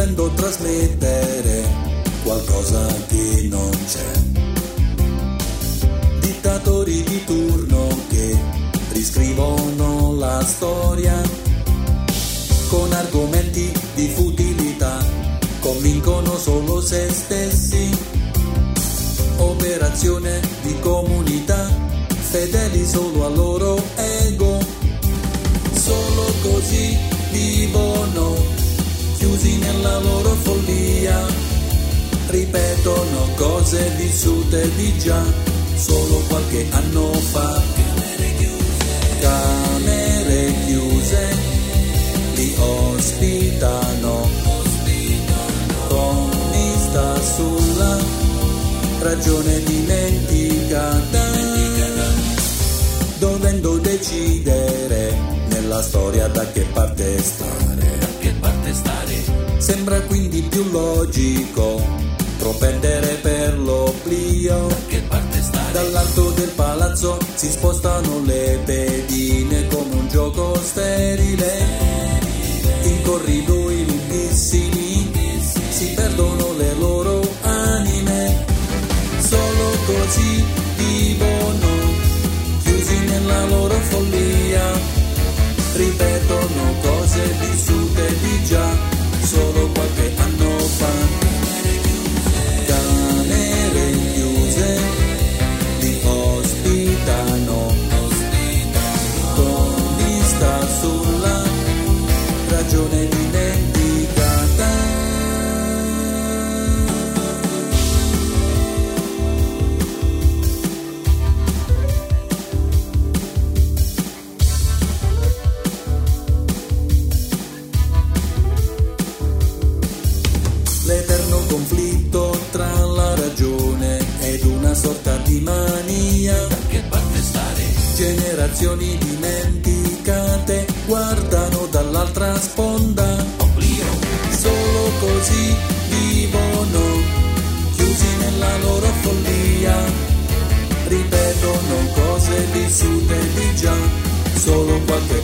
volendo trasmettere qualcosa che non c'è. Dittatori di turno che riscrivono la storia con argomenti di futilità, convincono solo se stessi. Operazione di comunità, fedeli solo al loro ego. Solo così vivono, chiusi nella loro follia. Ripetono cose vissute di già, solo qualche anno fa. Camere chiuse, li ospitano. Tony sta sulla ragione dimenticata, dovendo decidere nella storia da che parte stare. Sembra quindi più logico propendere per l'oblio. Dall'alto del palazzo si spostano le pedine come un gioco sterile. In corridoi lunghissimi si perdono le loro anime. Solo così vivono, chiusi nella loro follia. Ripetono cose vissute di già, solo qualche anno fa. Camere chiuse, li ospitano. Con vista sulla ragione dimenticata. L'eterno conflitto tra la ragione ed una sorta di mania. Da che parte stare? Generazioni dimenticate guardano dall'altra sponda. Oblio. Solo così vivono, chiusi nella loro follia. Ripetono cose vissute di già, solo qualche